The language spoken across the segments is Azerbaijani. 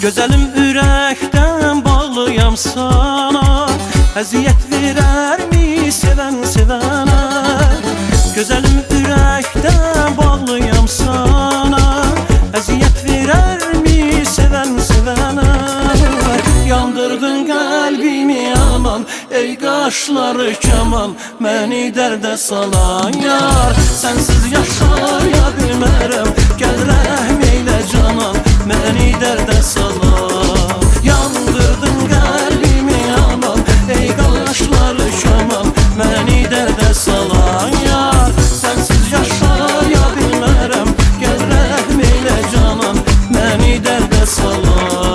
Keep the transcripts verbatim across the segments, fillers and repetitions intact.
Gözəlim ürəkdən bağlıyam sana, əziyyət verərmi sevən sevənə? Gözəlim ürəkdən bağlıyam sana, əziyyət verərmi sevən sevənə? Yandırdın qəlbimi aman, ey qaşları kaman, məni dərdə salan yar. Sənsiz yaşaya bilmərəm, gəl rəhm eylə canan, məni dərdə salan. Yandırdın qəlbimi aman, ey qaşları kaman, məni dərdə salan yar. Sənsiz yaşaya bilmərəm, gəl rəhm eylə canan, məni dərdə salan.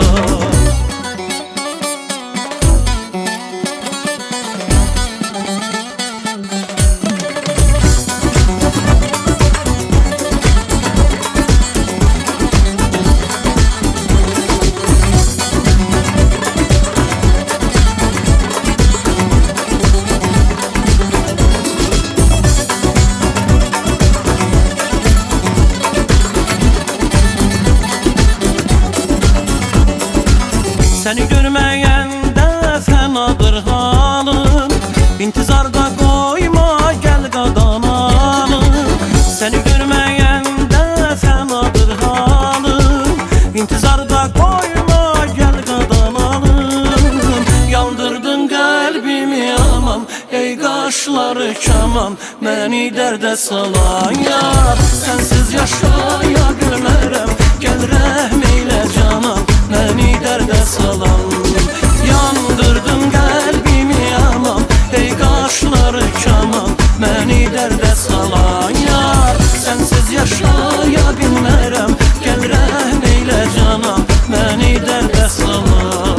Səni görməyəndə fənadır halım, İntizarda qoyma gəl qadanalım. Səni görməyəndə fənadır halım, İntizarda qoyma gəl qadanalım. Yandırdın qəlbimi aman, ey qaşları kaman, məni dərdə salan yar. Sənsiz yaşaya bilmərəm, gəl rəhm eylə canan, məni dərdə salan. Yandırdın qəlbimi aman, ey qaşları kaman, məni dərdə salan yar. Sənsiz yaşaya bilmərəm, gəl rəhm eylə canan, məni dərdə salan.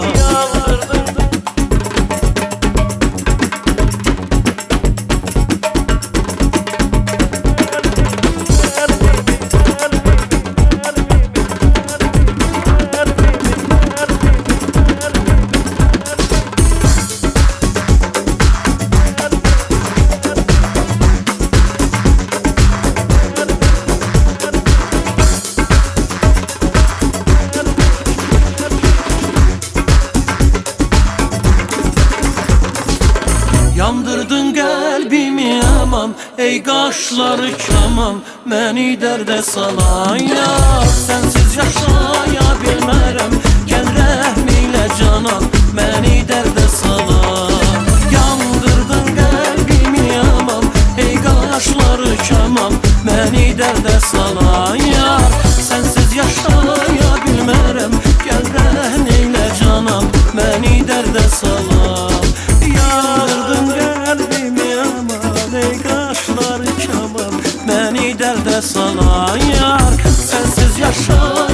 Yandırdın qəlbimi aman, ey qaşları kaman, məni dərdə salan yar. Sənsiz yaşaya bilmərəm, gəl rəhm eylə canan, məni dərdə salan. Yandırdın qəlbimi aman, ey qaşları kaman, məni dərdə salan yar. Sənsiz yaşaya bilmərəm, gəl rəhm eylə canan, məni dərdə salan. Yandırdın qəlbimi aman, ey qaşları kaman, məni dərdə salan yar. Sənsiz yaşa